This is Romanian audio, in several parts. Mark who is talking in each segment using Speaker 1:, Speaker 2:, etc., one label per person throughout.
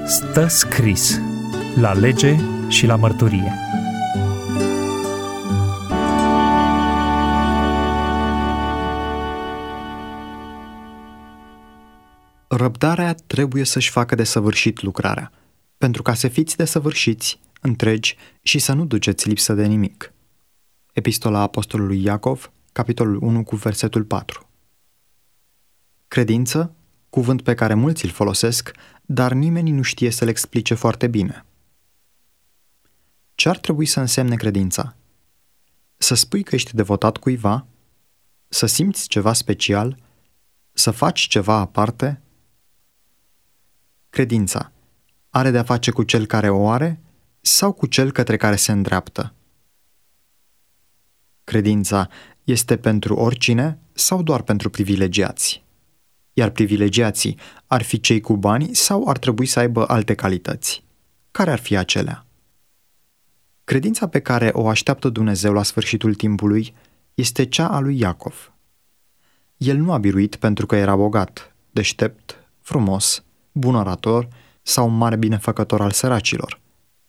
Speaker 1: Stă scris la lege și la mărturie.
Speaker 2: Răbdarea trebuie să-și facă de săvârșit lucrarea, pentru ca să fiți desăvârșiți, întregi și să nu duceți lipsă de nimic. Epistola Apostolului Iacov, capitolul 1 cu versetul 4. Credință, cuvânt pe care mulți îl folosesc, dar nimeni nu știe să-l explice foarte bine. Ce ar trebui să însemne credința? Să spui că ești devotat cuiva? Să simți ceva special? Să faci ceva aparte? Credința are de-a face cu cel care o are sau cu cel către care se îndreaptă? Credința este pentru oricine sau doar pentru privilegiați? Iar privilegiații ar fi cei cu bani sau ar trebui să aibă alte calități? Care ar fi acelea? Credința pe care o așteaptă Dumnezeu la sfârșitul timpului este cea a lui Iacov. El nu a biruit pentru că era bogat, deștept, frumos, bun orator sau un mare binefăcător al săracilor.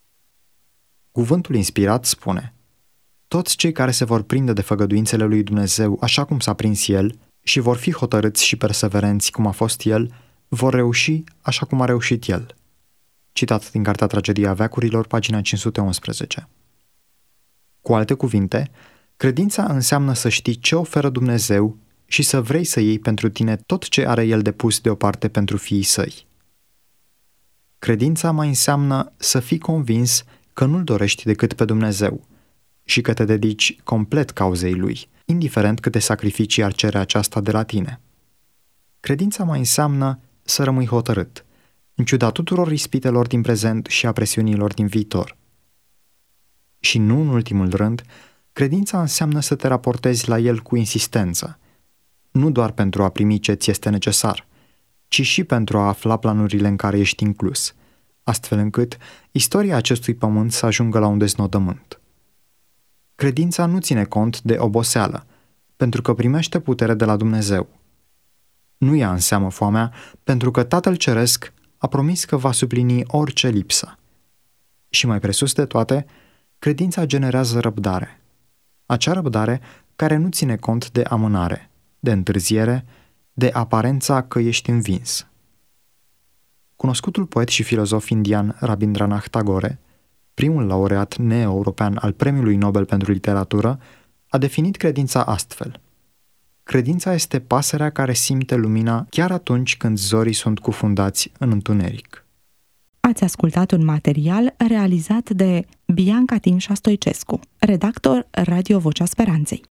Speaker 2: Cuvântul inspirat spune: toți cei care se vor prinde de făgăduințele lui Dumnezeu așa cum s-a prins el și vor fi hotărâți și perseverenți cum a fost el, vor reuși așa cum a reușit el. Citat din Cartea Tragedia veacurilor, pagina 511. Cu alte cuvinte, credința înseamnă să știi ce oferă Dumnezeu și să vrei să iei pentru tine tot ce are El de pus deoparte pentru fiii săi. Credința mai înseamnă să fii convins că nu-L dorești decât pe Dumnezeu și că te dedici complet cauzei Lui, indiferent câte sacrificii ar cere aceasta de la tine. Credința mai înseamnă să rămâi hotărât, în ciuda tuturor ispitelor din prezent și a presiunilor din viitor. Și nu în ultimul rând, credința înseamnă să te raportezi la El cu insistență, nu doar pentru a primi ce ți este necesar, ci și pentru a afla planurile în care ești inclus, astfel încât istoria acestui pământ să ajungă la un deznodământ. Credința nu ține cont de oboseală, pentru că primește putere de la Dumnezeu. Nu ia în seamă foamea, pentru că Tatăl Ceresc a promis că va suplini orice lipsă. Și mai presus de toate, credința generează răbdare. Acea răbdare care nu ține cont de amânare, de întârziere, de aparența că ești învins. Cunoscutul poet și filozof indian Rabindranath Tagore, primul laureat ne-european al Premiului Nobel pentru Literatură, a definit credința astfel: credința este pasărea care simte lumina chiar atunci când zorii sunt cufundați în întuneric.
Speaker 3: Ați ascultat un material realizat de Bianca Timșa Stoicescu, redactor Radio Vocea Speranței.